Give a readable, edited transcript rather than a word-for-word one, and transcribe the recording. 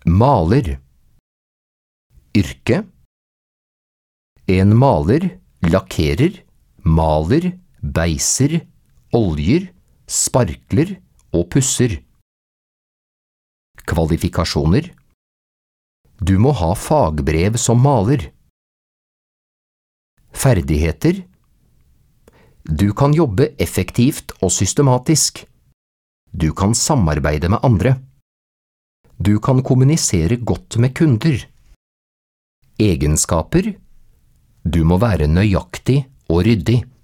Maler. Yrke. En maler lakkerer, maler, beiser, oljer, sparkler og pusser. Kvalifikasjoner. Du må ha fagbrev som maler. Ferdigheter. Du kan jobbe effektivt og systematisk. Du kan samarbeide med andre. Du kan kommunisere godt med kunder. Egenskaper. Du må være nøyaktig og ryddig.